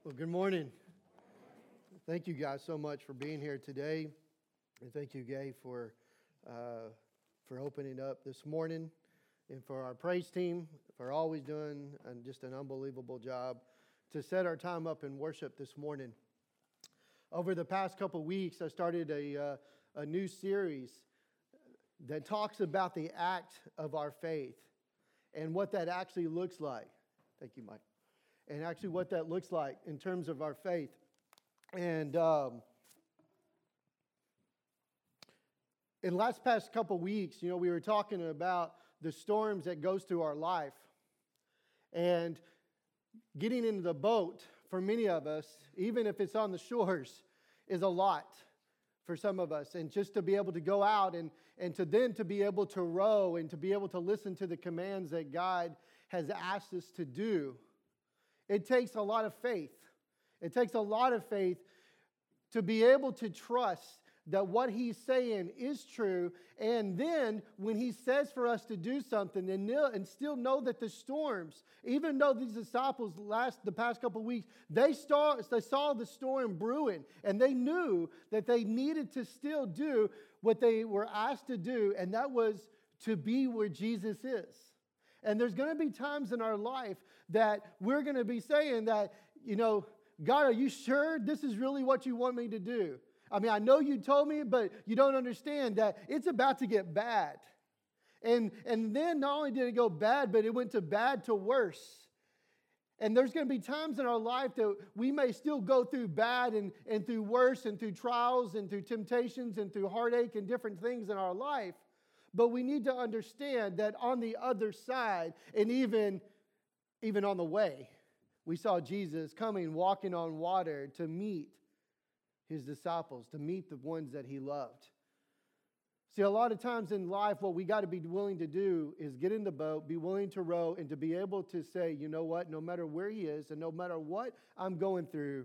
Well, good morning. Thank you guys so much for being here today. And thank you, Gay, for opening up this morning. And for our praise team for always doing just an unbelievable job to set our time up in worship this morning. Over the past couple weeks, I started a new series that talks about the act of our faith and what that actually looks like. Thank you, Mike. And actually what that looks like in terms of our faith. And in the last past couple weeks, we were talking about the storms that goes through our life. And getting into the boat, for many of us, even if it's on the shores, is a lot for some of us. And just to be able to go out and to be able to row and to be able to listen to the commands that God has asked us to do, it takes a lot of faith. It takes a lot of faith to be able to trust that what He's saying is true. And then when He says for us to do something and still know that the storms, even though these disciples the past couple of weeks, they saw the storm brewing and they knew that they needed to still do what they were asked to do, and that was to be where Jesus is. And there's going to be times in our life that we're going to be saying that, God, are you sure this is really what you want me to do? I mean, I know you told me, but you don't understand that it's about to get bad. And then not only did it go bad, but it went to bad to worse. And there's going to be times in our life that we may still go through bad and through worse and through trials and through temptations and through heartache and different things in our life. But we need to understand that on the other side, and even on the way, we saw Jesus coming, walking on water to meet His disciples, to meet the ones that He loved. See, a lot of times in life, what we got to be willing to do is get in the boat, be willing to row, and to be able to say, you know what, no matter where He is and no matter what I'm going through,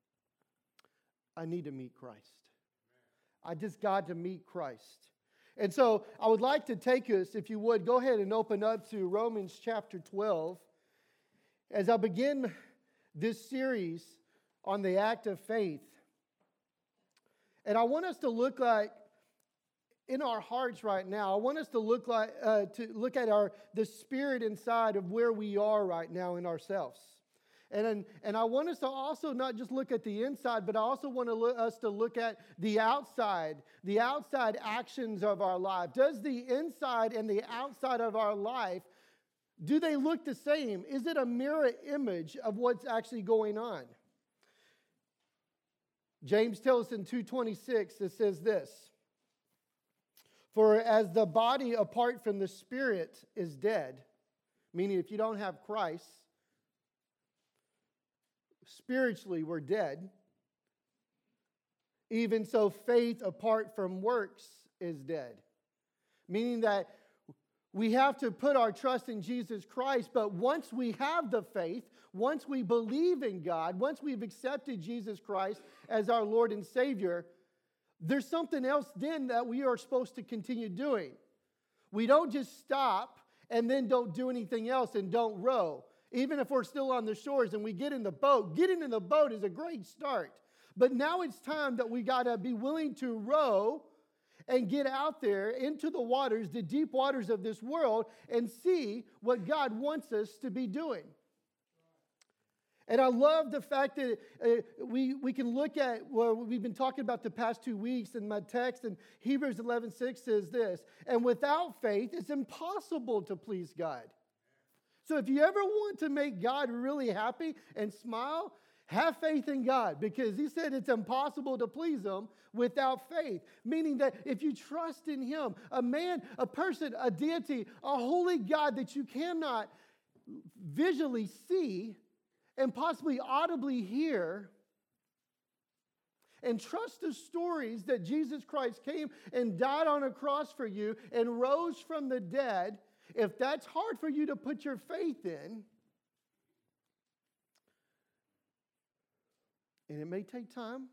I need to meet Christ. I just got to meet Christ. And so I would like to take us, if you would, go ahead and open up to Romans chapter 12. As I begin this series on the act of faith. And I want us to look like, in our hearts right now, I want us to look at the spirit inside of where we are right now in ourselves. And I want us to also not just look at the inside, but I also want us to look at the outside actions of our life. Does the inside and the outside of our life, do they look the same? Is it a mirror image of what's actually going on? James tells us in 2:26, it says this, "For as the body apart from the spirit is dead," meaning if you don't have Christ, spiritually, we're dead. "Even so, faith apart from works is dead." Meaning that we have to put our trust in Jesus Christ, but once we have the faith, once we believe in God, once we've accepted Jesus Christ as our Lord and Savior, there's something else then that we are supposed to continue doing. We don't just stop and then don't do anything else and don't row. Even if we're still on the shores and we get in the boat, getting in the boat is a great start. But now it's time that we got to be willing to row and get out there into the waters, the deep waters of this world, and see what God wants us to be doing. And I love the fact that we can look at what we've been talking about the past 2 weeks in my text, and Hebrews 11:6 says this, "And without faith, it's impossible to please God." So if you ever want to make God really happy and smile, have faith in God, because He said it's impossible to please Him without faith. Meaning that if you trust in Him, a man, a person, a deity, a holy God that you cannot visually see and possibly audibly hear, and trust the stories that Jesus Christ came and died on a cross for you and rose from the dead, if that's hard for you to put your faith in, and it may take time,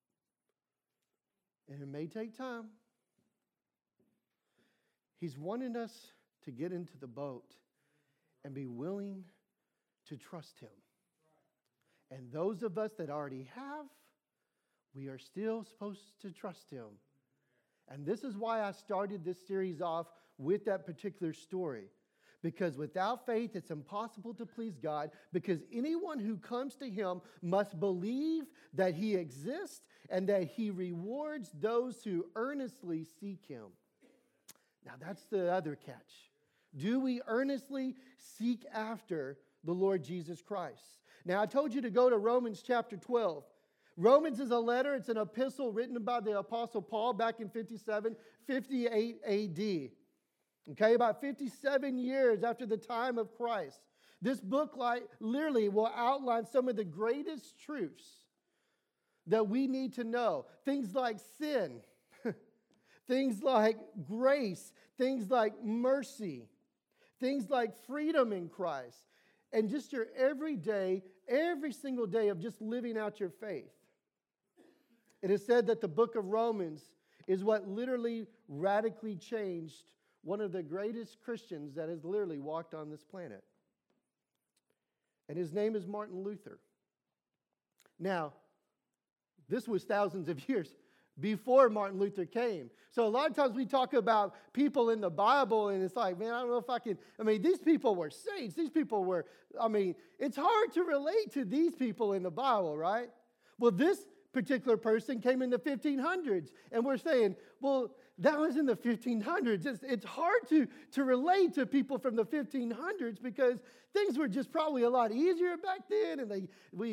He's wanting us to get into the boat and be willing to trust Him And those of us that already have, we are still supposed to trust Him. And this is why I started this series off with that particular story. Because without faith, it's impossible to please God, because anyone who comes to Him must believe that He exists and that He rewards those who earnestly seek Him. Now, that's the other catch. Do we earnestly seek after the Lord Jesus Christ? Now, I told you to go to Romans chapter 12. Romans is a letter. It's an epistle written by the Apostle Paul back in 58 A.D. Okay, about 57 years after the time of Christ. This book literally will outline some of the greatest truths that we need to know. Things like sin, things like grace, things like mercy, things like freedom in Christ, and just your everyday, every single day of just living out your faith. It is said that the book of Romans is what literally radically changed one of the greatest Christians that has literally walked on this planet. And his name is Martin Luther. Now, this was thousands of years before Martin Luther came. So a lot of times we talk about people in the Bible, and it's like, man, I don't know if these people were saints. These people were, it's hard to relate to these people in the Bible, right? Well, this particular person came in the 1500s, and we're saying, well, that was in the 1500s. It's hard to relate to people from the 1500s because things were just probably a lot easier back then, and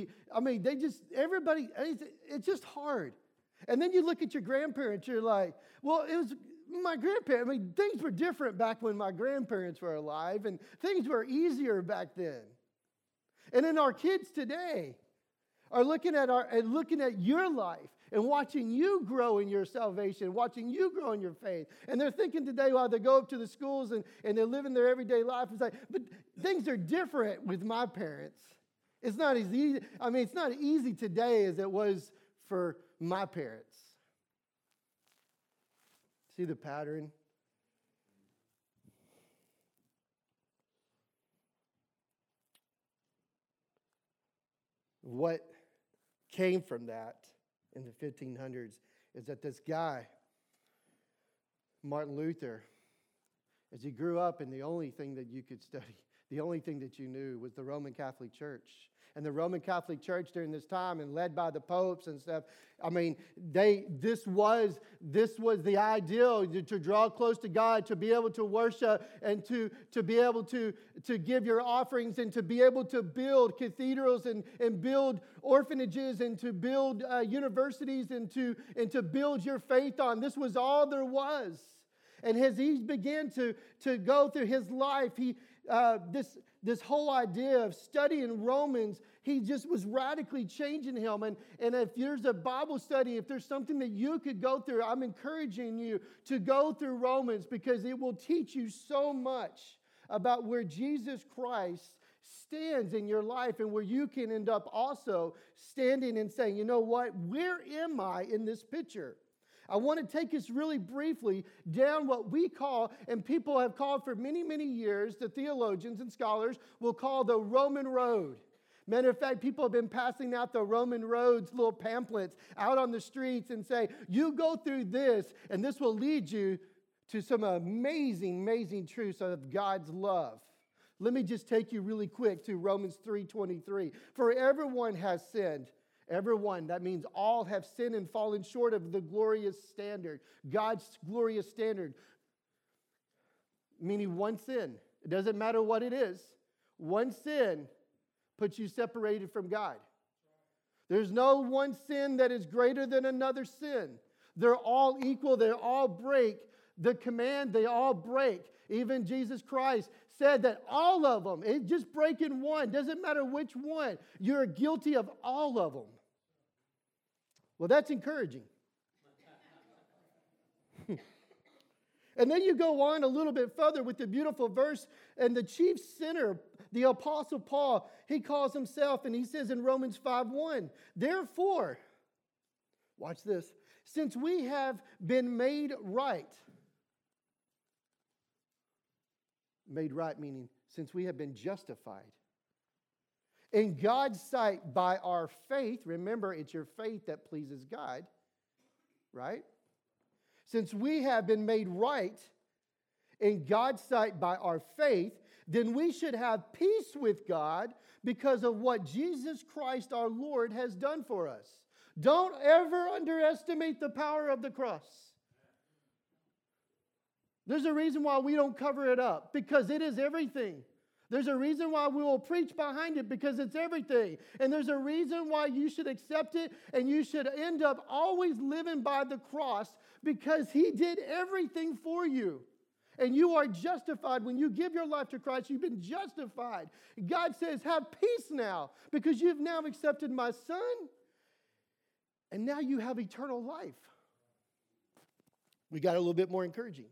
it's just hard. And then you look at your grandparents, you're like, well, it was my grandparents. Things were different back when my grandparents were alive, and things were easier back then. And then our kids today are looking at your life and watching you grow in your salvation, watching you grow in your faith. And they're thinking today while they go up to the schools and they're living their everyday life, it's like, but things are different with my parents. It's not as easy. It's not easy today as it was for my parents. See the pattern? What came from that in the 1500s is that this guy, Martin Luther, as he grew up, and the only thing that you could study, the only thing that you knew was the Roman Catholic Church. And the Roman Catholic Church during this time, and led by the popes and stuff, this was the ideal, to draw close to God, to be able to worship, and to be able to give your offerings, and to be able to build cathedrals and build orphanages, and to build universities, and to build your faith on. This was all there was. And as he began to go through his life, this whole idea of studying Romans, he just was radically changing him. And if there's a Bible study, if there's something that you could go through, I'm encouraging you to go through Romans, because it will teach you so much about where Jesus Christ stands in your life, and where you can end up also standing and saying, you know what, where am I in this picture? I want to take us really briefly down what we call, and people have called for many, many years, the theologians and scholars will call the Roman road. Matter of fact, people have been passing out the Roman roads, little pamphlets out on the streets, and say, you go through this, and this will lead you to some amazing, amazing truths of God's love. Let me just take you really quick to Romans 3:23. For everyone has sinned. Everyone, that means all have sinned and fallen short of the glorious standard, God's glorious standard. Meaning one sin. It doesn't matter what it is. One sin puts you separated from God. There's no one sin that is greater than another sin. They're all equal. They all break the command. They all break. Even Jesus Christ said that all of them, it's just breaking one. Doesn't matter which one. You're guilty of all of them. Well, that's encouraging. And then you go on a little bit further with the beautiful verse, and the chief sinner, the Apostle Paul, he calls himself, and he says in Romans 5:1, therefore, watch this, since we have been made right meaning since we have been justified, in God's sight by our faith. Remember, it's your faith that pleases God, right? Since we have been made right in God's sight by our faith, then we should have peace with God because of what Jesus Christ our Lord has done for us. Don't ever underestimate the power of the cross. There's a reason why we don't cover it up, because it is everything. There's a reason why we will preach behind it, because it's everything. And there's a reason why you should accept it, and you should end up always living by the cross, because He did everything for you. And you are justified. When you give your life to Christ, you've been justified. God says, have peace now, because you've now accepted my Son, and now you have eternal life. We got a little bit more encouraging.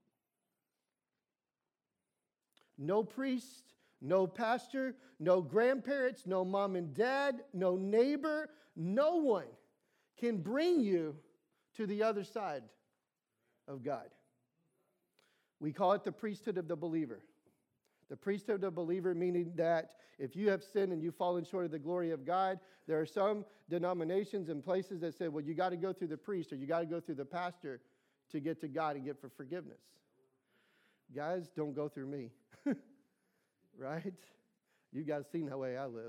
No priest, no pastor, no grandparents, no mom and dad, no neighbor, no one can bring you to the other side of God. We call it the priesthood of the believer. The priesthood of the believer, meaning that if you have sinned and you've fallen short of the glory of God, there are some denominations and places that say, well, you got to go through the priest or you got to go through the pastor to get to God and get for forgiveness. Guys, don't go through me. Right? You guys seen the way I live.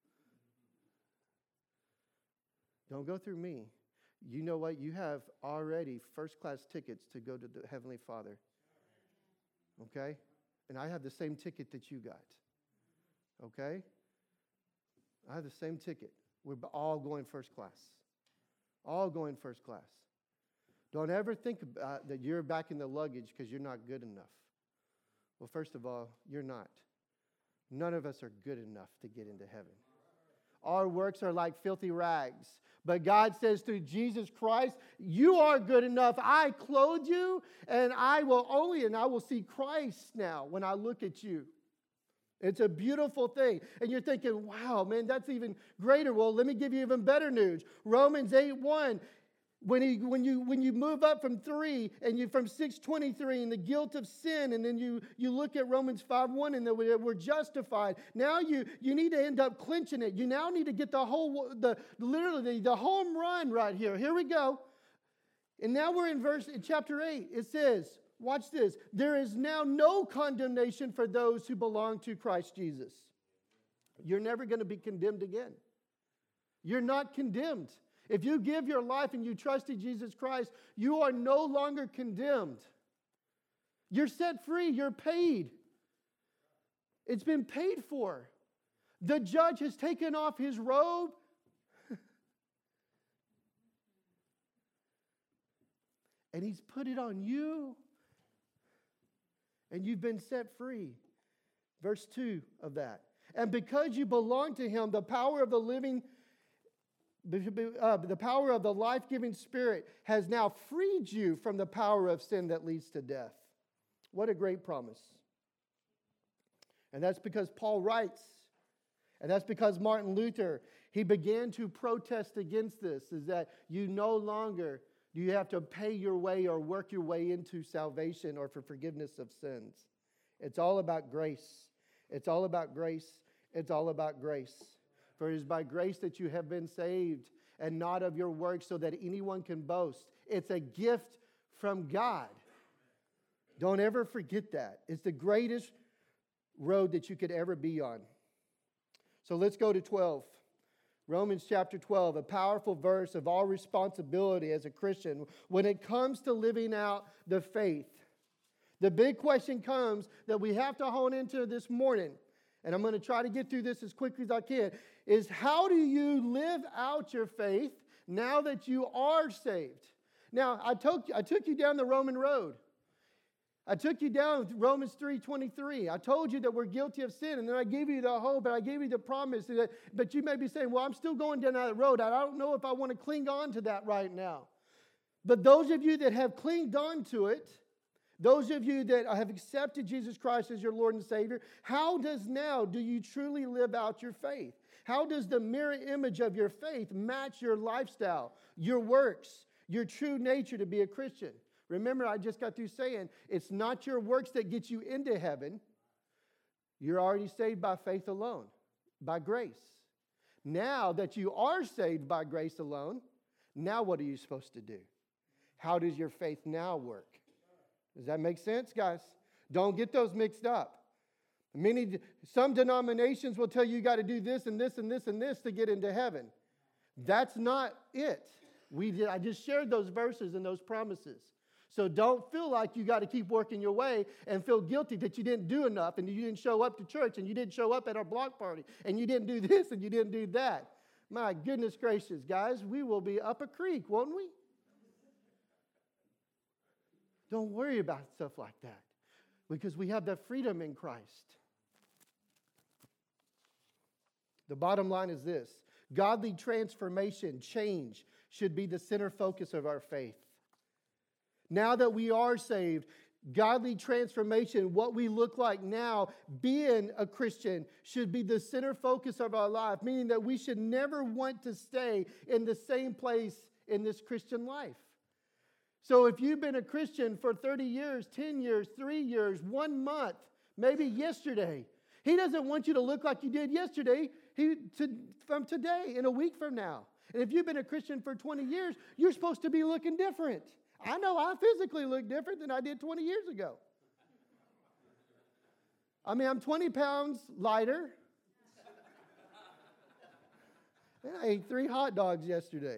Don't go through me. You know what? You have already first-class tickets to go to the Heavenly Father. Okay? And I have the same ticket that you got. Okay? I have the same ticket. We're all going first class. All going first class. Don't ever think about that you're back in the luggage because you're not good enough. Well, first of all, you're not. None of us are good enough to get into heaven. Our works are like filthy rags. But God says through Jesus Christ, you are good enough. I clothe you, and I will see Christ now when I look at you. It's a beautiful thing. And you're thinking, wow, man, that's even greater. Well, let me give you even better news. Romans 8:1. When you move up from 3 and you from 6:23 and the guilt of sin, and then you look at Romans 5:1 and we're justified. Now you need to end up clinching it. You now need to get the home run right here. Here we go. And now we're in chapter 8. It says, watch this. There is now no condemnation for those who belong to Christ Jesus. You're never going to be condemned again. You're not condemned. If you give your life and you trust in Jesus Christ, you are no longer condemned. You're set free. You're paid. It's been paid for. The judge has taken off his robe. And he's put it on you. And you've been set free. Verse 2 of that. And because you belong to him, the power of the life-giving Spirit has now freed you from the power of sin that leads to death. What a great promise. And that's because Paul writes, and that's because Martin Luther, he began to protest against this, is that you no longer do you have to pay your way or work your way into salvation or for forgiveness of sins. It's all about grace. It's all about grace. It's all about grace. For it is by grace that you have been saved, and not of your works, so that anyone can boast. It's a gift from God. Don't ever forget that. It's the greatest road that you could ever be on. So let's go to 12. Romans chapter 12, a powerful verse of all responsibility as a Christian when it comes to living out the faith. The big question comes that we have to hone into this morning, and I'm going to try to get through this as quickly as I can, is how do you live out your faith now that you are saved? Now, I took you down the Roman road. I took you down Romans 3:23. I told you that we're guilty of sin, and then I gave you the hope, and I gave you the promise. But you may be saying, well, I'm still going down that road. I don't know if I want to cling on to that right now. But those of you that have clinged on to it, those of you that have accepted Jesus Christ as your Lord and Savior, how do you truly live out your faith? How does the mirror image of your faith match your lifestyle, your works, your true nature to be a Christian? Remember, I just got through saying, it's not your works that get you into heaven. You're already saved by faith alone. by grace. Now that you are saved by grace alone, now what are you supposed to do? How does your faith now work? Does that make sense, guys? Don't get those mixed up. Some denominations will tell you got to do this and this and this and this to get into heaven. That's not it. I just shared those verses and those promises. So don't feel like you got to keep working your way and feel guilty that you didn't do enough and you didn't show up to church and you didn't show up at our block party and you didn't do this and you didn't do that. My goodness gracious, guys, we will be up a creek, won't we? Don't worry about stuff like that because we have that freedom in Christ. The bottom line is this: godly transformation, change, should be the center focus of our faith. Now that we are saved, godly transformation, what we look like now, being a Christian, should be the center focus of our life, meaning that we should never want to stay in the same place in this Christian life. So if you've been a Christian for 30 years, 10 years, 3 years, 1 month, maybe yesterday, He doesn't want you to look like you did yesterday from today, in a week from now. And if you've been a Christian for 20 years, you're supposed to be looking different. I know I physically look different than I did 20 years ago. I mean, I'm 20 pounds lighter. And I ate 3 hot dogs yesterday.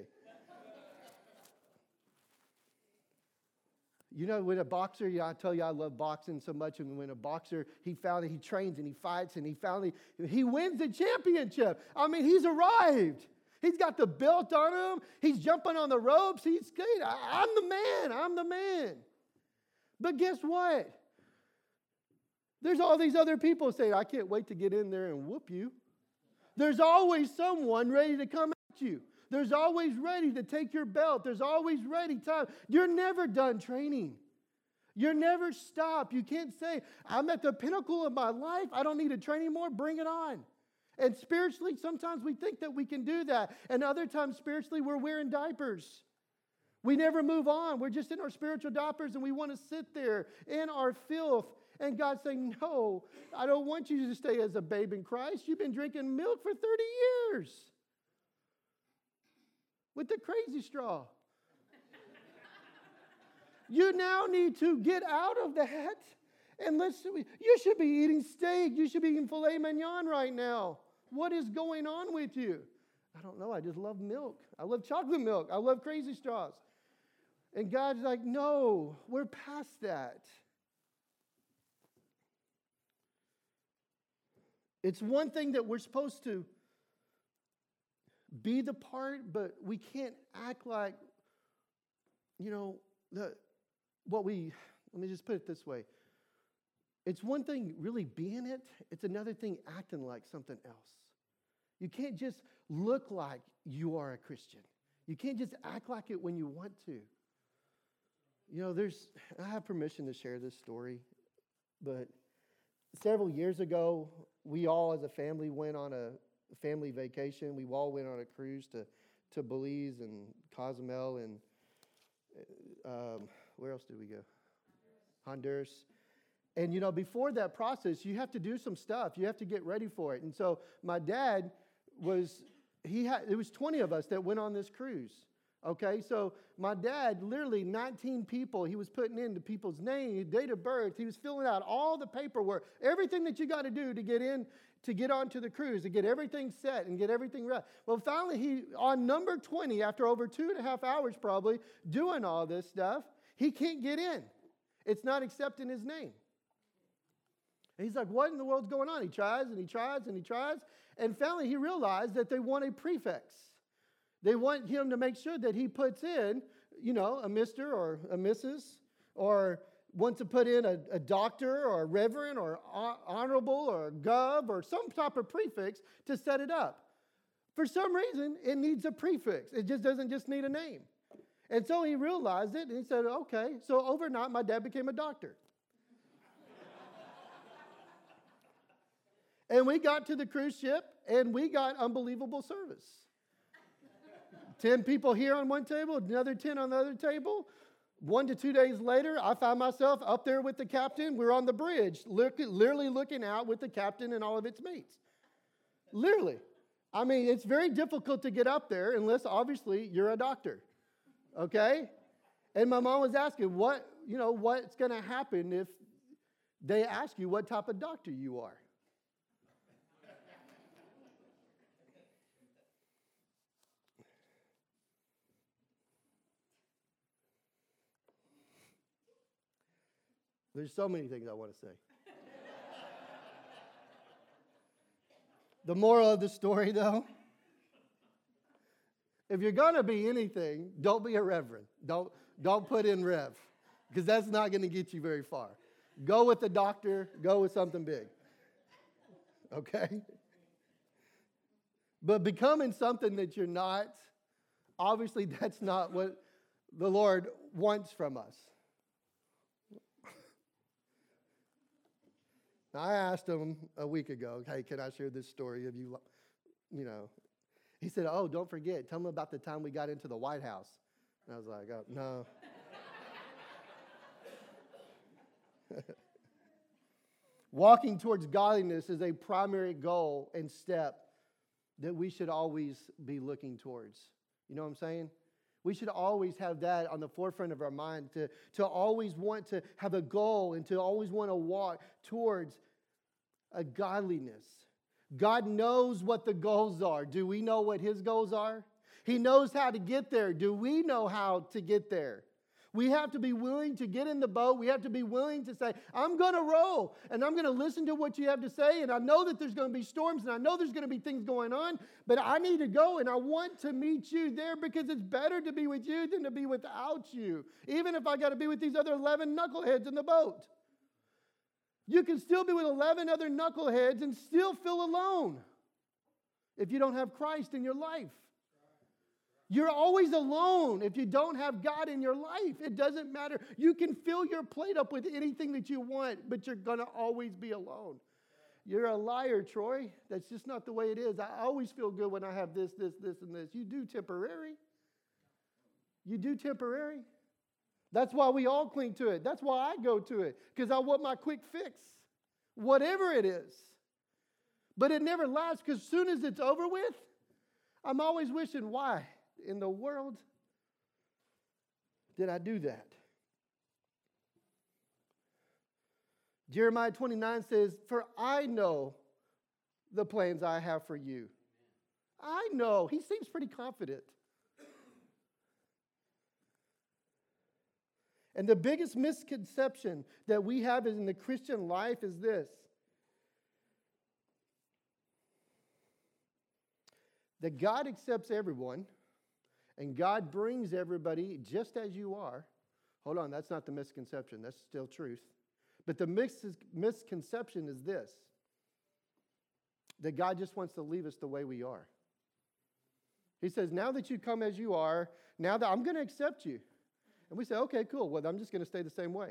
You know, when a boxer, I tell you I love boxing so much, and when a boxer, he trains and he fights and he wins the championship. I mean, he's arrived. He's got the belt on him. He's jumping on the ropes. He's good. I'm the man. But guess what? There's all these other people saying, I can't wait to get in there and whoop you. There's always someone ready to come at you. There's always ready to take your belt. There's always ready time. You're never done training. You're never stopped. You can't say, I'm at the pinnacle of my life. I don't need to train anymore. Bring it on. And spiritually, sometimes we think that we can do that. And other times, spiritually, we're wearing diapers. We never move on. We're just in our spiritual diapers and we want to sit there in our filth. And God's saying, no, I don't want you to stay as a babe in Christ. You've been drinking milk for 30 years. With the crazy straw. You now need to get out of that. And you should be eating steak. You should be eating filet mignon right now. What is going on with you? I don't know. I just love milk. I love chocolate milk. I love crazy straws. And God's like, no, we're past that. It's one thing that we're supposed to be the part, but we can't act like, let me just put it this way. It's one thing really being it. It's another thing acting like something else. You can't just look like you are a Christian. You can't just act like it when you want to. I have permission to share this story, but several years ago, we all as a family went on a family vacation. We all went on a cruise to Belize and Cozumel and where else did we go? Honduras. And before that process, you have to do some stuff. You have to get ready for it. And so my dad it was 20 of us that went on this cruise. Okay, so my dad, literally 19 people, he was putting in the people's name, date of birth. He was filling out all the paperwork, everything that you got to do to get onto the cruise, to get everything set and get everything right. Well, finally, on number 20, after over 2.5 hours probably doing all this stuff, he can't get in. It's not accepting his name. And he's like, what in the world's going on? He tries and he tries and he tries. And finally, he realized that they want a prefix. They want him to make sure that he puts in, a Mr. or a Mrs. or wants to put in a doctor or a reverend or honorable or gov or some type of prefix to set it up. For some reason, it needs a prefix. It just doesn't just need a name. And so he realized it and he said, okay. So overnight, my dad became a doctor. And we got to the cruise ship and we got unbelievable service. 10 people here on one table, another 10 on the other table. 1 to 2 days later, I found myself up there with the captain. We're on the bridge, literally looking out with the captain and all of its mates. Literally. I mean, it's very difficult to get up there unless, obviously, you're a doctor. Okay? And my mom was asking, what's going to happen if they ask you what type of doctor you are? There's so many things I want to say. The moral of the story, though, if you're going to be anything, don't be a reverend. Don't put in rev, because that's not going to get you very far. Go with the doctor. Go with something big. Okay? But becoming something that you're not, obviously that's not what the Lord wants from us. I asked him a week ago, hey, can I share this story of you? He said, oh, don't forget. Tell me about the time we got into the White House. And I was like, oh, no. Walking towards godliness is a primary goal and step that we should always be looking towards. You know what I'm saying? We should always have that on the forefront of our mind, to always want to have a goal and to always want to walk towards a godliness. God knows what the goals are. Do we know what His goals are? He knows how to get there. Do we know how to get there? We have to be willing to get in the boat. We have to be willing to say, I'm going to row, and I'm going to listen to what you have to say, and I know that there's going to be storms, and I know there's going to be things going on, but I need to go, and I want to meet you there because it's better to be with you than to be without you, even if I got to be with these other 11 knuckleheads in the boat. You can still be with 11 other knuckleheads and still feel alone if you don't have Christ in your life. You're always alone if you don't have God in your life. It doesn't matter. You can fill your plate up with anything that you want, but you're going to always be alone. You're a liar, Troy. That's just not the way it is. I always feel good when I have this, and this. You do temporary. You do temporary. That's why we all cling to it. That's why I go to it, because I want my quick fix, whatever it is. But it never lasts, because as soon as it's over with, I'm always wishing, why in the world did I do that? Jeremiah 29 says, for I know the plans I have for you. I know. He seems pretty confident. And the biggest misconception that we have in the Christian life is this: that God accepts everyone and God brings everybody just as you are. Hold on, that's not the misconception. That's still truth. But the misconception is this: that God just wants to leave us the way we are. He says, now that you come as you are, now that I'm going to accept you. And we say, okay, cool. Well, I'm just going to stay the same way.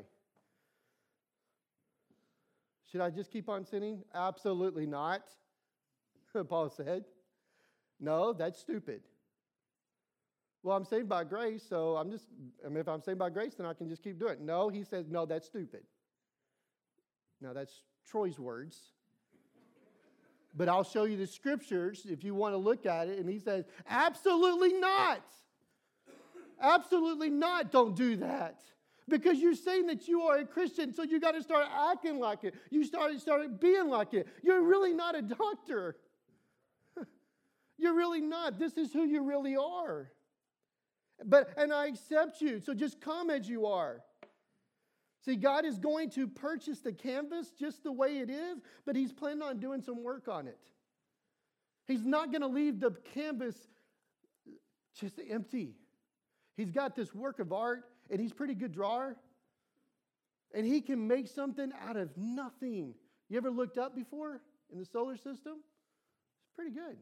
Should I just keep on sinning? Absolutely not. Paul said. No, that's stupid. Well, I'm saved by grace, so if I'm saved by grace, then I can just keep doing it. No, he says, no, that's stupid. Now, that's Troy's words. But I'll show you the scriptures if you want to look at it. And he says, absolutely not. Absolutely not. Don't do that. Because you're saying that you are a Christian, so you got to start acting like it. You started being like it. You're really not a doctor. You're really not. This is who you really are. And I accept you, so just come as you are. See, God is going to purchase the canvas just the way it is, but He's planning on doing some work on it. He's not going to leave the canvas just empty. He's got this work of art, and He's a pretty good drawer. And He can make something out of nothing. You ever looked up before in the solar system? It's pretty good.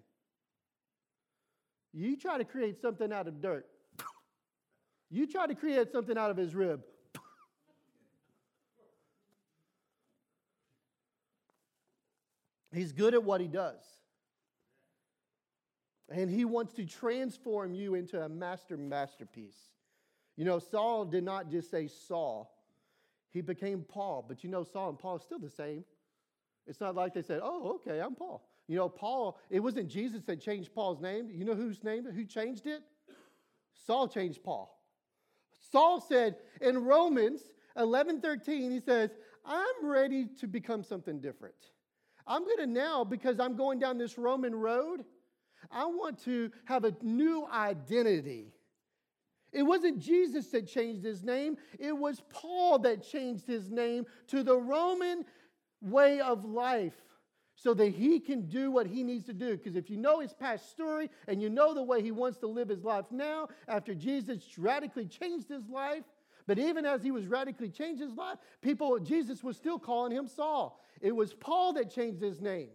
You try to create something out of dirt. You try to create something out of His rib. He's good at what He does. And He wants to transform you into a masterpiece. You know, Saul did not just say Saul. He became Paul. But you know, Saul and Paul are still the same. It's not like they said, oh, okay, I'm Paul. You know, Paul, it wasn't Jesus that changed Paul's name. You know who changed it? Saul changed Paul. Saul said in Romans 11:13, he says, I'm ready to become something different. I'm going to now, because I'm going down this Roman road, I want to have a new identity. It wasn't Jesus that changed his name. It was Paul that changed his name to the Roman way of life so that he can do what he needs to do. Because if you know his past story and you know the way he wants to live his life now, after Jesus radically changed his life, but even as he was radically changed his life, Jesus was still calling him Saul. It was Paul that changed his name.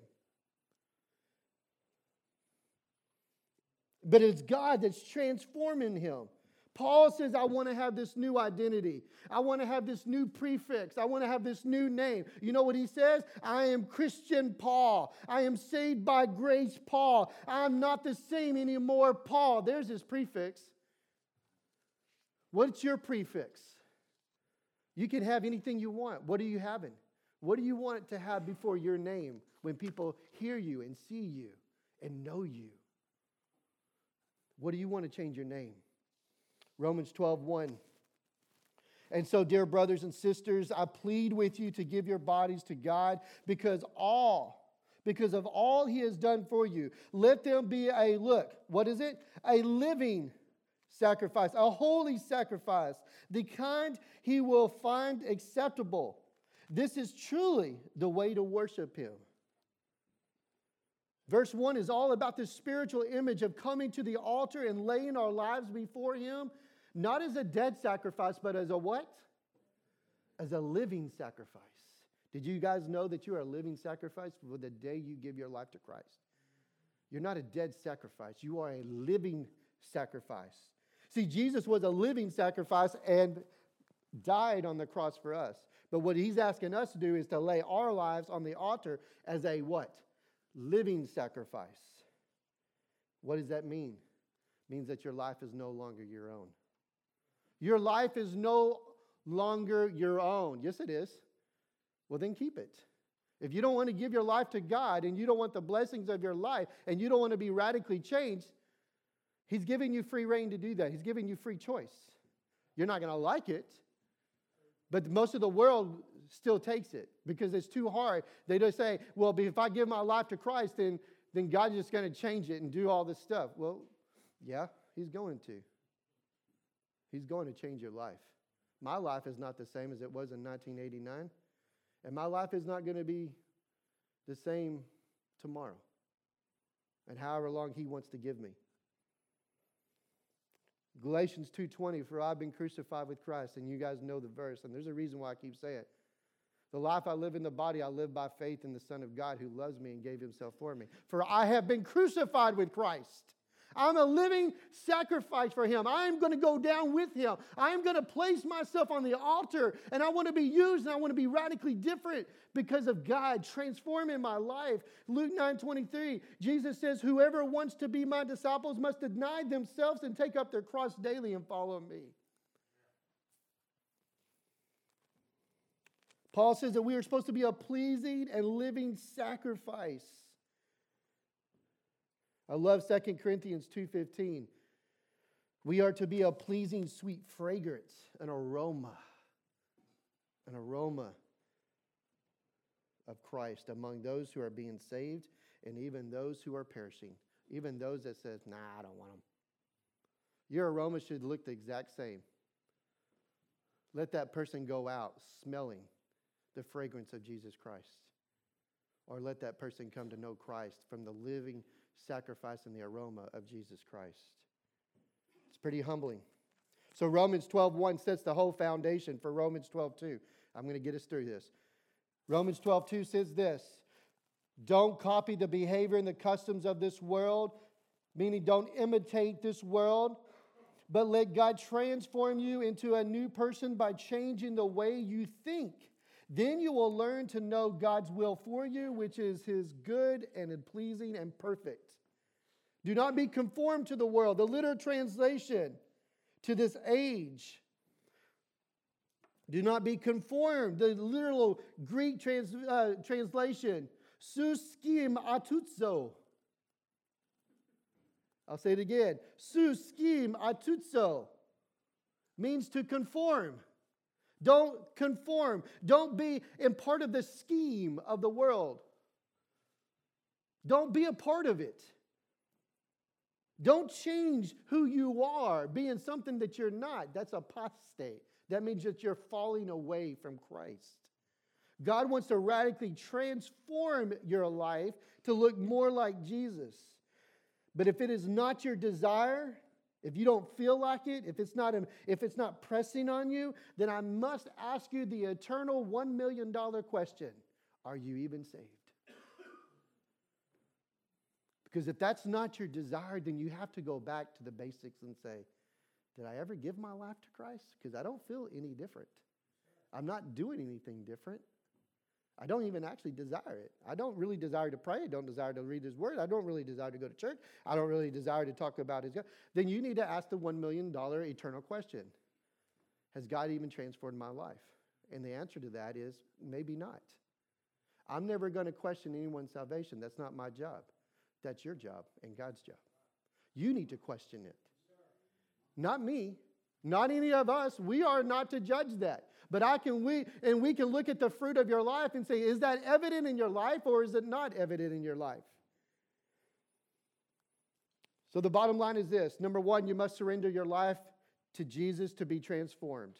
But it's God that's transforming him. Paul says, I want to have this new identity. I want to have this new prefix. I want to have this new name. You know what he says? I am Christian Paul. I am saved by grace Paul. I'm not the same anymore Paul. There's his prefix. What's your prefix? You can have anything you want. What are you having? What do you want to have before your name when people hear you and see you and know you? What do you want to change your name? Romans 12:1. And so, dear brothers and sisters, I plead with you to give your bodies to God because of all he has done for you. Let them be a living sacrifice, a holy sacrifice, the kind he will find acceptable. This is truly the way to worship him. Verse 1 is all about this spiritual image of coming to the altar and laying our lives before him, not as a dead sacrifice, but as a what? As a living sacrifice. Did you guys know that you are a living sacrifice for the day you give your life to Christ? You're not a dead sacrifice. You are a living sacrifice. See, Jesus was a living sacrifice and died on the cross for us. But what he's asking us to do is to lay our lives on the altar as a what? Living sacrifice. What does that mean? It means that your life is no longer your own. Your life is no longer your own. Yes, it is. Well, then keep it. If you don't want to give your life to God and you don't want the blessings of your life and you don't want to be radically changed, he's giving you free reign to do that. He's giving you free choice. You're not going to like it, but most of the world still takes it because it's too hard. They just say, well, if I give my life to Christ, then God's just going to change it and do all this stuff. Well, yeah, he's going to. He's going to change your life. My life is not the same as it was in 1989, and my life is not going to be the same tomorrow and however long he wants to give me. Galatians 2:20, for I've been crucified with Christ, and you guys know the verse, and there's a reason why I keep saying it. The life I live in the body, I live by faith in the Son of God who loves me and gave himself for me. For I have been crucified with Christ. I'm a living sacrifice for him. I'm going to go down with him. I'm going to place myself on the altar, and I want to be used, and I want to be radically different because of God transforming my life. Luke 9:23, Jesus says, whoever wants to be my disciples must deny themselves and take up their cross daily and follow me. Paul says that we are supposed to be a pleasing and living sacrifice. I love 2 Corinthians 2:15. We are to be a pleasing, sweet fragrance, an aroma of Christ among those who are being saved and even those who are perishing, even those that says, nah, I don't want them. Your aroma should look the exact same. Let that person go out smelling the fragrance of Jesus Christ. Or let that person come to know Christ from the living sacrifice and the aroma of Jesus Christ. It's pretty humbling. So Romans 12:1 sets the whole foundation for Romans 12:2. I'm going to get us through this. Romans 12:2 says this, don't copy the behavior and the customs of this world, meaning don't imitate this world, but let God transform you into a new person by changing the way you think. Then you will learn to know God's will for you, which is his good and pleasing and perfect. Do not be conformed to the world. The literal translation to this age. Do not be conformed. The literal Greek translation Suskim atutso. I'll say it again. Suskim atutso means to conform. Don't conform. Don't be in part of the scheme of the world. Don't be a part of it. Don't change who you are, being something that you're not. That's apostate. That means that you're falling away from Christ. God wants to radically transform your life to look more like Jesus. But if it is not your desire, if you don't feel like it, if it's not pressing on you, then I must ask you the eternal $1 million question. Are you even saved? Because if that's not your desire, then you have to go back to the basics and say, did I ever give my life to Christ? Because I don't feel any different. I'm not doing anything different. I don't even actually desire it. I don't really desire to pray. I don't desire to read His Word. I don't really desire to go to church. I don't really desire to talk about His God. Then you need to ask the $1 million eternal question. Has God even transformed my life? And the answer to that is maybe not. I'm never going to question anyone's salvation. That's not my job. That's your job and God's job. You need to question it. Not me. Not any of us. We are not to judge that. But we can look at the fruit of your life and say, is that evident in your life or is it not evident in your life? So the bottom line is this. Number one, you must surrender your life to Jesus to be transformed.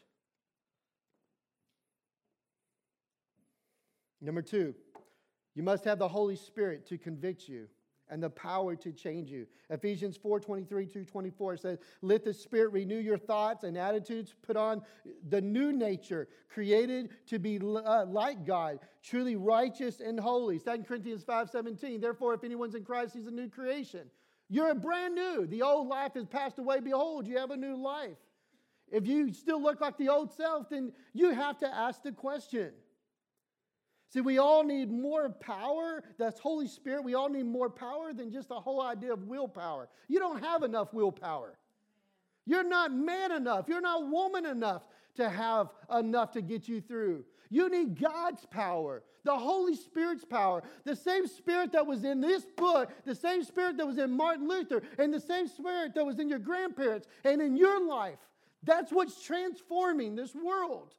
Number two, you must have the Holy Spirit to convict you and the power to change you. Ephesians 4:23-24 says, let the Spirit renew your thoughts and attitudes. Put on the new nature, created to be like God, truly righteous and holy. 2 Corinthians 5:17, therefore, if anyone's in Christ, he's a new creation. You're brand new. The old life has passed away. Behold, you have a new life. If you still look like the old self, then you have to ask the question. See, we all need more power. That's Holy Spirit. We all need more power than just the whole idea of willpower. You don't have enough willpower. You're not man enough. You're not woman enough to have enough to get you through. You need God's power, the Holy Spirit's power, the same Spirit that was in this book, the same Spirit that was in Martin Luther, and the same Spirit that was in your grandparents and in your life. That's what's transforming this world.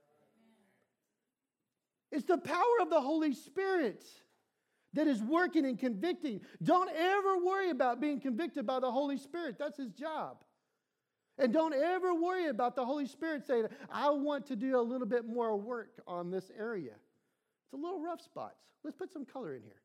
It's the power of the Holy Spirit that is working and convicting. Don't ever worry about being convicted by the Holy Spirit. That's His job. And don't ever worry about the Holy Spirit saying, I want to do a little bit more work on this area. It's a little rough spots. Let's put some color in here.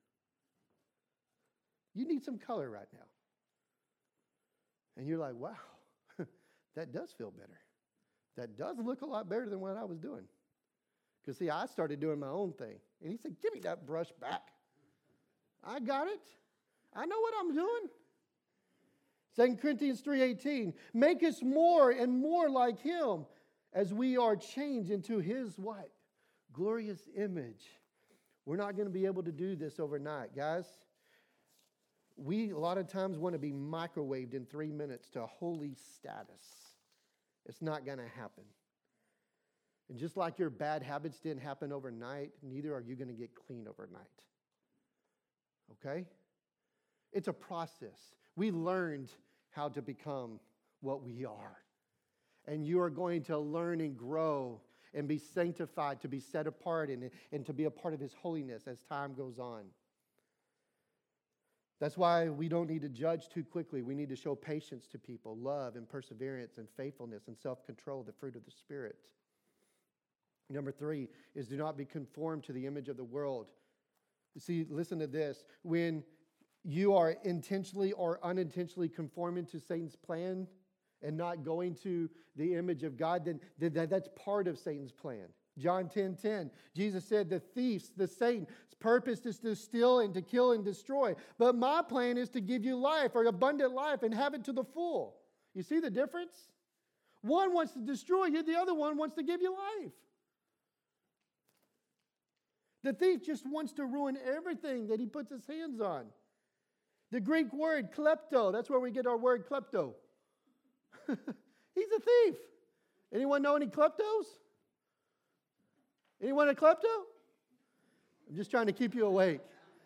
You need some color right now. And you're like, wow, that does feel better. That does look a lot better than what I was doing. Because, see, I started doing my own thing. And he said, give me that brush back. I got it. I know what I'm doing. 2 Corinthians 3:18, make us more and more like Him as we are changed into His what? Glorious image. We're not going to be able to do this overnight, guys. We, a lot of times, want to be microwaved in 3 minutes to holy status. It's not going to happen. And just like your bad habits didn't happen overnight, neither are you going to get clean overnight. Okay? It's a process. We learned how to become what we are. And you are going to learn and grow and be sanctified, to be set apart and to be a part of His holiness as time goes on. That's why we don't need to judge too quickly. We need to show patience to people, love and perseverance and faithfulness and self-control, the fruit of the Spirit. Number 3 is do not be conformed to the image of the world. You see, listen to this. When you are intentionally or unintentionally conforming to Satan's plan and not going to the image of God, then that's part of Satan's plan. John 10:10, Jesus said, the thief's, the Satan's purpose is to steal and to kill and destroy. But my plan is to give you life, or abundant life, and have it to the full. You see the difference? One wants to destroy you, the other one wants to give you life. The thief just wants to ruin everything that he puts his hands on. The Greek word klepto, that's where we get our word klepto. He's a thief. Anyone know any kleptos? Anyone a klepto? I'm just trying to keep you awake.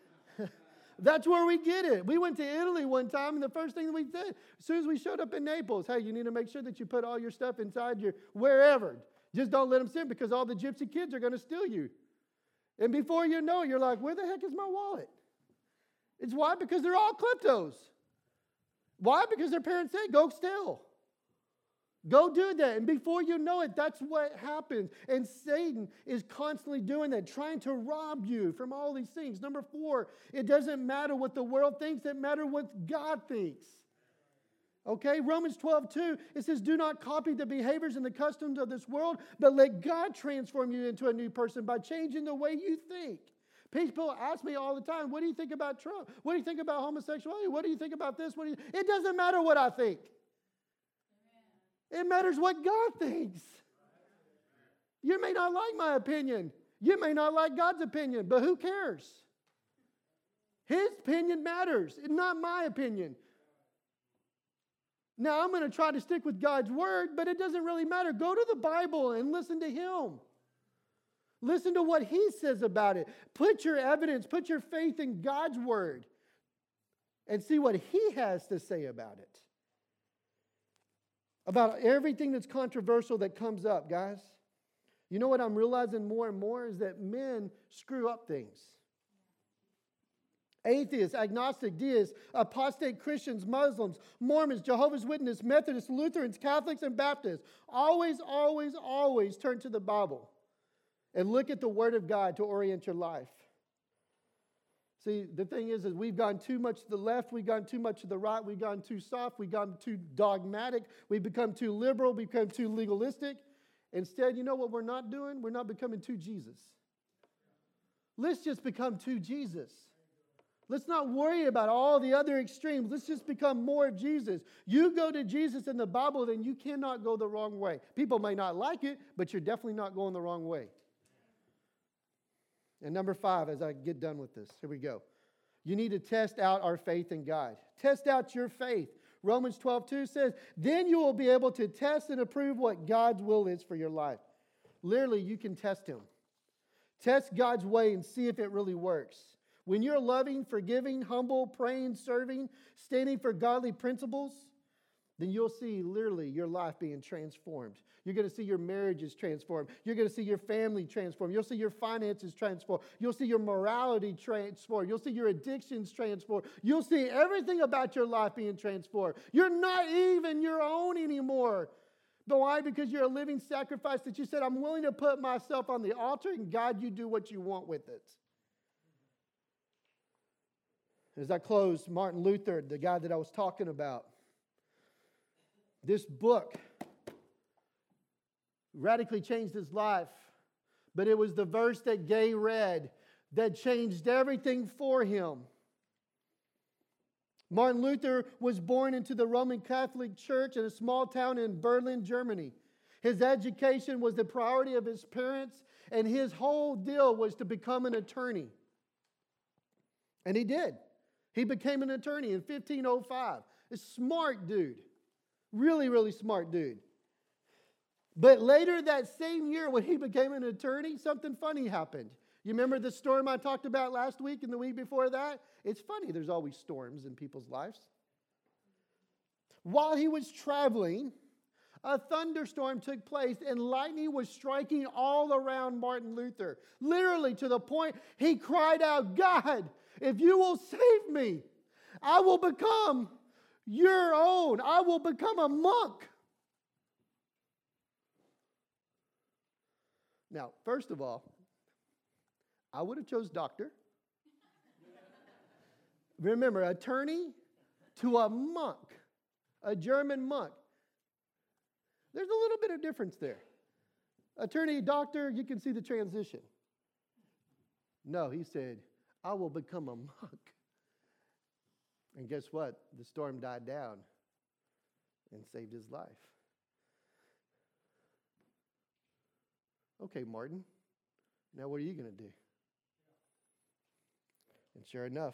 That's where we get it. We went to Italy one time, and the first thing that we did, as soon as we showed up in Naples, hey, you need to make sure that you put all your stuff inside your wherever. Just don't let them sit because all the gypsy kids are going to steal you. And before you know it, you're like, where the heck is my wallet? It's why? Because they're all kleptos. Why? Because their parents said, go steal. Go do that. And before you know it, that's what happens. And Satan is constantly doing that, trying to rob you from all these things. Number 4, it doesn't matter what the world thinks. It matters what God thinks. Okay? Romans 12:2, it says, do not copy the behaviors and the customs of this world, but let God transform you into a new person by changing the way you think. People ask me all the time, what do you think about Trump? What do you think about homosexuality? What do you think about this? It doesn't matter what I think. It matters what God thinks. You may not like my opinion. You may not like God's opinion, but who cares? His opinion matters, not my opinion. Now, I'm going to try to stick with God's word, but it doesn't really matter. Go to the Bible and listen to Him. Listen to what He says about it. Put your evidence, put your faith in God's word, and see what He has to say about it. About everything that's controversial that comes up, guys. You know what I'm realizing more and more is that men screw up things. Atheists, agnostic, deists, apostate Christians, Muslims, Mormons, Jehovah's Witnesses, Methodists, Lutherans, Catholics, and Baptists always, always, always turn to the Bible and look at the Word of God to orient your life. See, the thing is we've gone too much to the left, we've gone too much to the right, we've gone too soft, we've gone too dogmatic, we've become too liberal, we've become too legalistic. Instead, you know what we're not doing? We're not becoming too Jesus. Let's just become too Jesus. Let's not worry about all the other extremes. Let's just become more of Jesus. You go to Jesus in the Bible, then you cannot go the wrong way. People may not like it, but you're definitely not going the wrong way. And number 5, as I get done with this, here we go. You need to test out our faith in God. Test out your faith. Romans 12:2 says, then you will be able to test and approve what God's will is for your life. Literally, you can test Him. Test God's way and see if it really works. When you're loving, forgiving, humble, praying, serving, standing for godly principles, then you'll see literally your life being transformed. You're going to see your marriages transformed. You're going to see your family transformed. You'll see your finances transformed. You'll see your morality transformed. You'll see your addictions transformed. You'll see everything about your life being transformed. You're not even your own anymore. But why? Because you're a living sacrifice that you said, I'm willing to put myself on the altar, and God, you do what you want with it. As I close, Martin Luther, the guy that I was talking about, this book radically changed his life. But it was the verse that Gay read that changed everything for him. Martin Luther was born into the Roman Catholic Church in a small town in Berlin, Germany. His education was the priority of his parents, and his whole deal was to become an attorney. And he did. He became an attorney in 1505. A smart dude. Really, really smart dude. But later that same year when he became an attorney, something funny happened. You remember the storm I talked about last week and the week before that? It's funny, there's always storms in people's lives. While he was traveling, a thunderstorm took place and lightning was striking all around Martin Luther. Literally to the point he cried out, God, if you will save me, I will become your own. I will become a monk. Now, first of all, I would have chose doctor. Remember, attorney to a monk, a German monk. There's a little bit of difference there. Attorney, doctor, you can see the transition. No, he said, I will become a monk. And guess what? The storm died down and saved his life. Okay, Martin, now what are you going to do? And sure enough,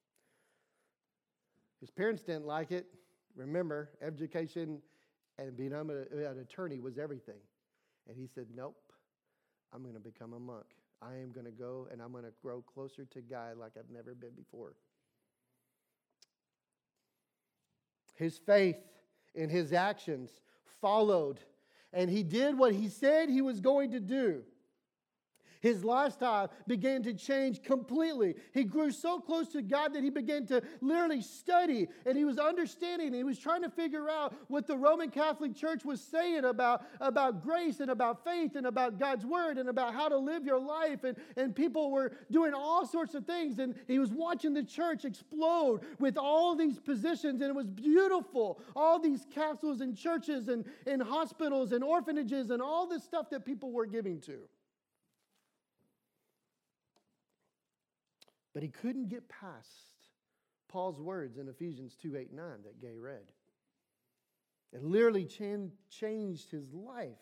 his parents didn't like it. Remember, education and being an attorney was everything. And he said, nope, I'm going to become a monk. I am going to go and I'm going to grow closer to God like I've never been before. His faith and his actions followed, and he did what he said he was going to do. His lifestyle began to change completely. He grew so close to God that he began to literally study, and he was understanding. He was trying to figure out what the Roman Catholic Church was saying about grace and about faith and about God's Word and about how to live your life. And people were doing all sorts of things, and he was watching the church explode with all these positions, and it was beautiful. All these castles and churches and hospitals and orphanages and all this stuff that people were giving to. But he couldn't get past Paul's words in Ephesians 2:8-9 that Gay read. It literally changed his life.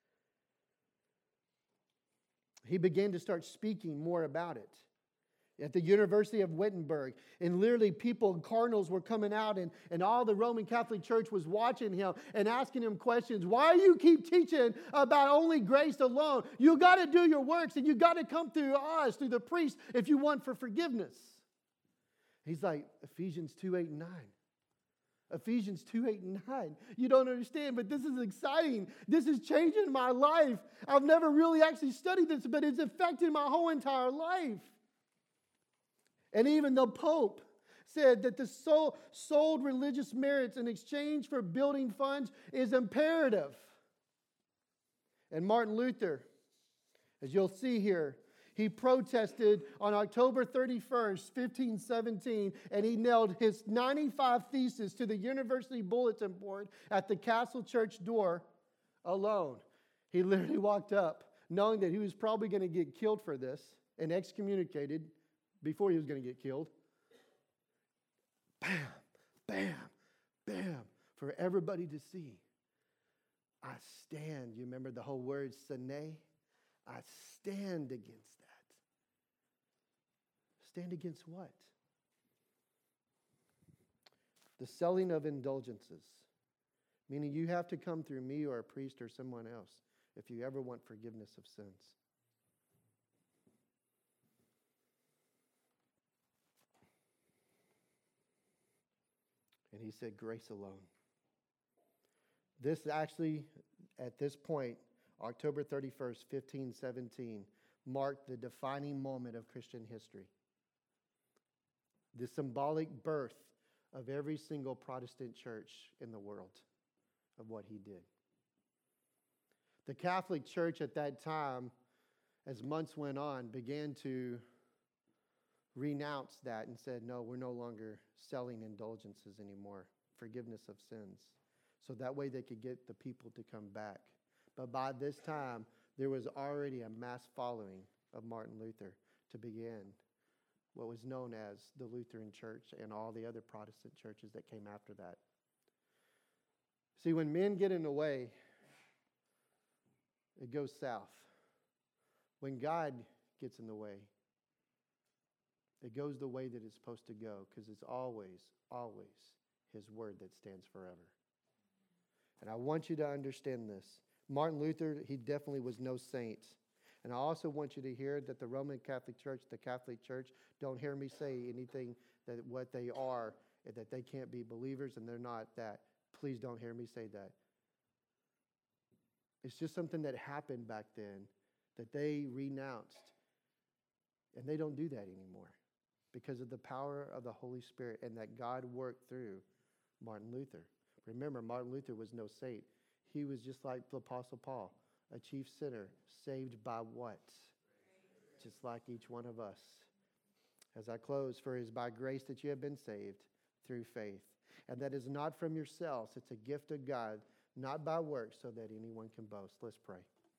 He began to start speaking more about it. At the University of Wittenberg, and literally people, cardinals were coming out, and all the Roman Catholic Church was watching him and asking him questions. Why do you keep teaching about only grace alone? You got to do your works, and you got to come through us, through the priest, if you want for forgiveness. He's like, Ephesians 2:8-9. Ephesians 2:8-9. You don't understand, but this is exciting. This is changing my life. I've never really actually studied this, but it's affecting my whole entire life. And even the Pope said that the sold religious merits in exchange for building funds is imperative. And Martin Luther, as you'll see here, he protested on October 31st, 1517, and he nailed his 95 theses to the university bulletin board at the Castle Church door alone. He literally walked up, knowing that he was probably going to get killed for this and excommunicated before he was going to get killed. Bam, bam, bam, for everybody to see. I stand. You remember the whole word, sine? I stand against that. Stand against what? The selling of indulgences. Meaning you have to come through me or a priest or someone else if you ever want forgiveness of sins. And he said, grace alone. This actually, at this point, October 31st, 1517, marked the defining moment of Christian history. The symbolic birth of every single Protestant church in the world, of what he did. The Catholic Church at that time, as months went on, began to renounced that and said, no, we're no longer selling indulgences anymore, forgiveness of sins. So that way they could get the people to come back. But by this time, there was already a mass following of Martin Luther to begin what was known as the Lutheran Church and all the other Protestant churches that came after that. See, when men get in the way, it goes south. When God gets in the way, it goes the way that it's supposed to go, because it's always, always His word that stands forever. And I want you to understand this. Martin Luther, he definitely was no saint. And I also want you to hear that the Roman Catholic Church, the Catholic Church, don't hear me say anything that what they are, that they can't be believers and they're not that. Please don't hear me say that. It's just something that happened back then that they renounced. And they don't do that anymore because of the power of the Holy Spirit and that God worked through Martin Luther. Remember, Martin Luther was no saint. He was just like the Apostle Paul, a chief sinner, saved by what? Just like each one of us. As I close, for it is by grace that you have been saved through faith. And that is not from yourselves. It's a gift of God, not by works, so that anyone can boast. Let's pray.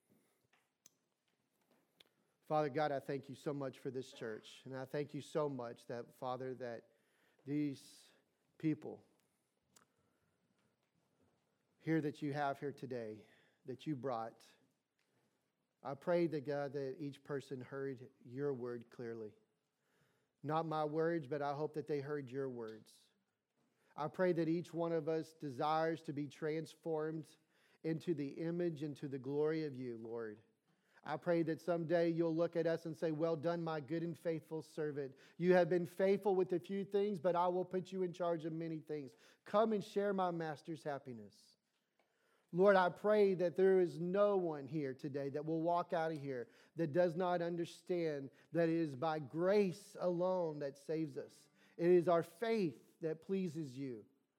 Father God, I thank you so much for this church. And I thank you so much that, Father, that these people here that you have here today, that you brought, I pray that, God, that each person heard your word clearly. Not my words, but I hope that they heard your words. I pray that each one of us desires to be transformed into the image and to the glory of you, Lord. I pray that someday you'll look at us and say, well done, my good and faithful servant. You have been faithful with a few things, but I will put you in charge of many things. Come and share my master's happiness. Lord, I pray that there is no one here today that will walk out of here that does not understand that it is by grace alone that saves us. It is our faith that pleases you.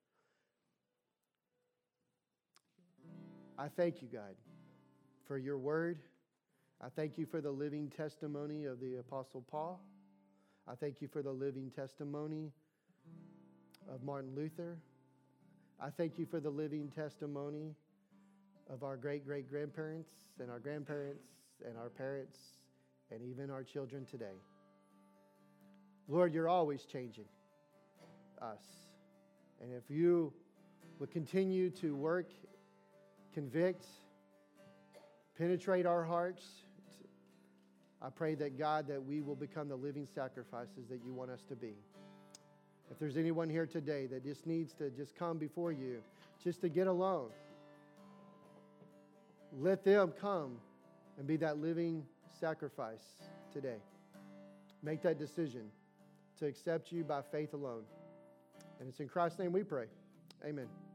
I thank you, God, for your word. I thank you for the living testimony of the Apostle Paul. I thank you for the living testimony of Martin Luther. I thank you for the living testimony of our great-great-grandparents and our grandparents and our parents and even our children today. Lord, you're always changing us. And if you would continue to work, convict, penetrate our hearts, I pray that, God, that we will become the living sacrifices that you want us to be. If there's anyone here today that just needs to just come before you, just to get alone, let them come and be that living sacrifice today. Make that decision to accept you by faith alone. And it's in Christ's name we pray. Amen.